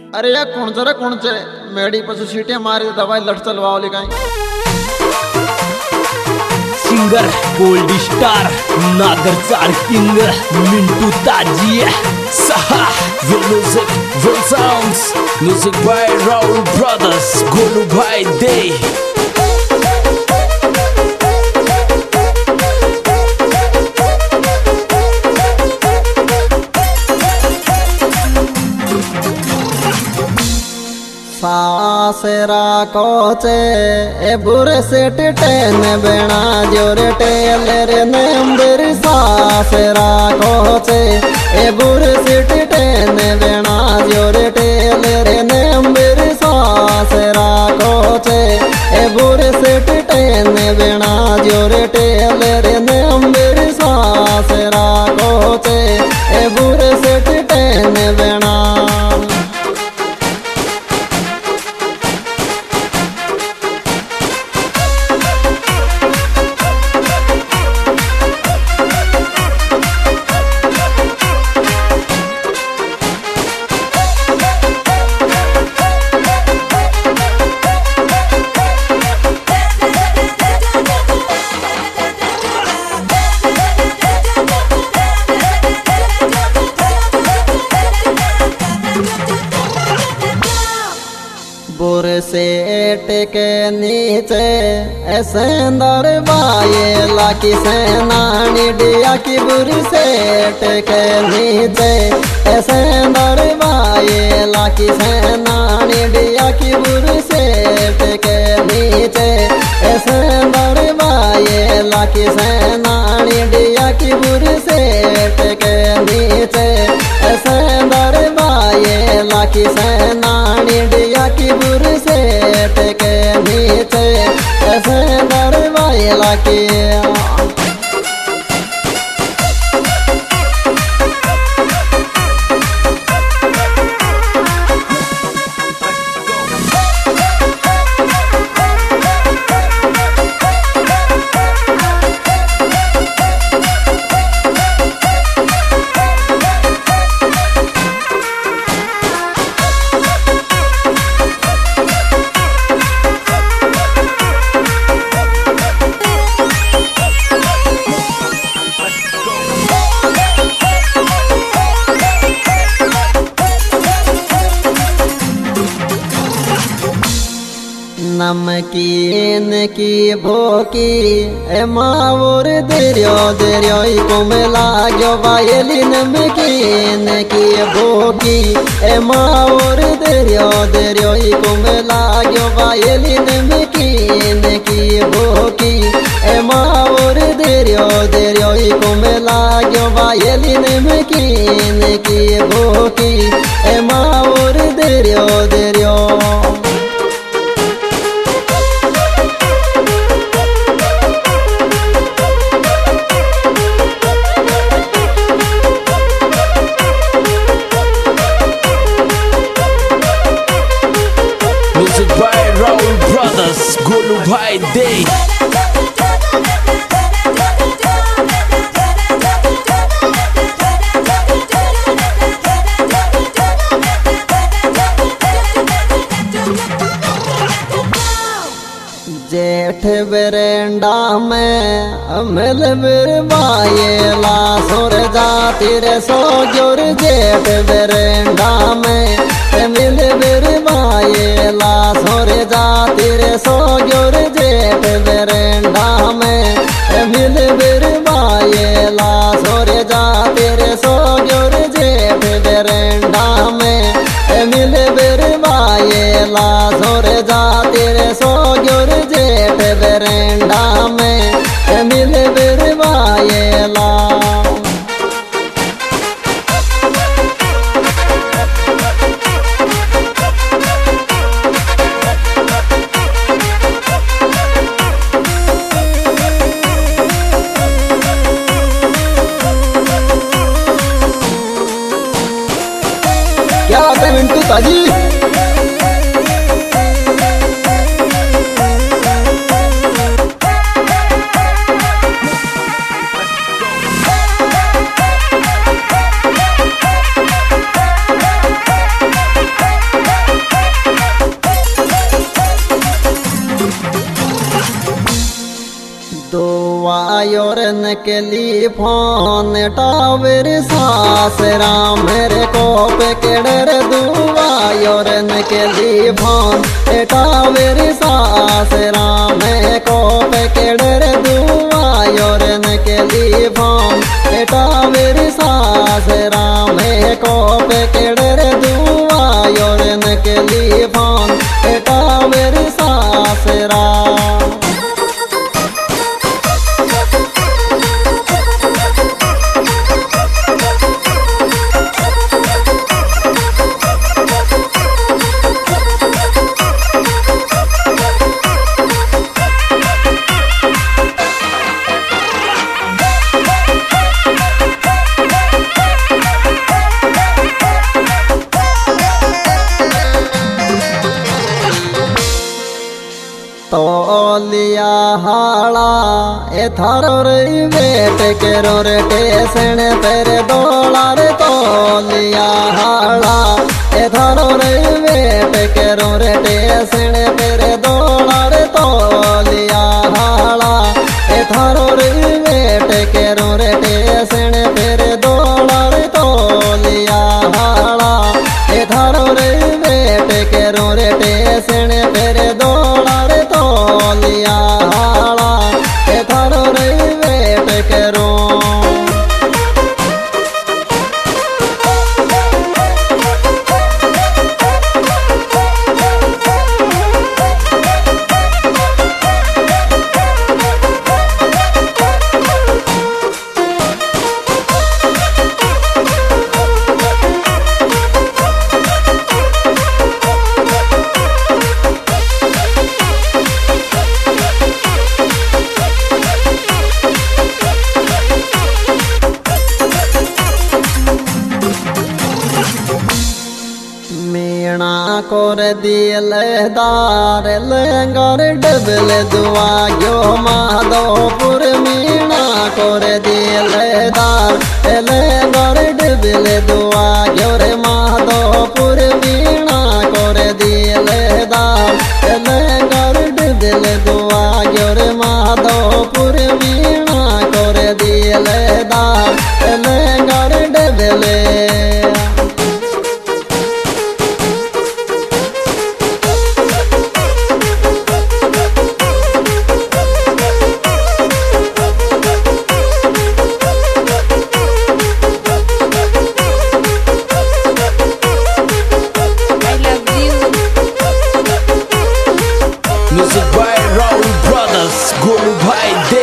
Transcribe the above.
अरे या कोणचं रे कोणचे मेडी पासून शिट्या मारी दवाई लट चलवावली काय सिंगर गोल्ड स्टार नागर चार किंग मिंटू ताजी सहा music one sounds music by Rahul brothers Golu भाई दे सासरा कोचे ए बुरे से टेन बेना जोरे टेलर नंबर सासरा कोचे ए बुरे से टेन बेना जोरे टेलर नंबर सासरा कोचे ए बुरे से टेन बेना जोरे टेलर नंबर सासरा कोचे ए बुरे से टेन बेना बुरे सेठ के नीचे ऐसे दरबाए लाकी सेनानी डिया की बुरी सेठ के नीचे ऐसे दरबाए लाकी सेनानी डिया की बुरी सेठ के नीचे ऐसे दरबाए लाकी सेनानी डिया की बुरी सेठ के नीचे ऐसे दरबाए लाकी सेनानी डिया की बुरी सेठ के नीचे ऐसे दरबाए लाकी नमकीन की भोकी ए मावर देरियो देरियो को मिला गयो बायली नमकीन की भोकी ए मावर देरियो देरियो को मिला गयो बायली नमकीन की भोकी ए मावर देरियो देरियो को मिला गयो बायली नमकीन की भोकी ए मावर देरियो देरियो music by Rahul brothers Golu भाई दे जेठ बेरेंडा में मिल बिरबाए लासुर जाती रे सो जोर जेठ बेरेंडा में मिल बिरबाए लासुर जाती रे सो जोर जेठ बेरेंडा में मिल बिरबाए लासुर जाती रे सो जोर जेठ बेरेंडा में मिल बिरबाए लासुर जाती रे सो जोर जेठ बेरेंडा में मिल बिरबाए ला क्या बात है मिंटू ताजी के लिए फोन टावर सास राम मेरे को पे केड़र दुआ योरन के लिए फोन टावर सास राम मेरे को पे केड़र दुआ योरन के लिए फोन टावर सास राम मेरे को पे केड़र दुआ योरन के लिए फोन टावर सास राम तोलिया हाड़ा ए थारो रे बेट के रो रे टेसन तेरे दोला रे तोलिया हाड़ा ए थारो रे बेट के रो रे टेसन तेरे दोला रे तोलिया हाड़ा ए थारो रे बेट के रो रे टेसन तेरे दोला रे तोलिया हाड़ा ए थारो रे बेट के रो रे टेसन तेरे दोला रे तोलिया हाड़ा ए थारो रे वेट करो मीणा कोर दिल दार लेंगर डबल दुआ यो माधोपुर मीणा कोर दिल दार लेंगर डबल दुआ यो रे माधोपुर मीणा कोर दिल दार लेंगर डबल दुआ यो रे माधोपुर मीणा कोर दिल दार लेंगर double Music by Raul Brothers, Golu Bhai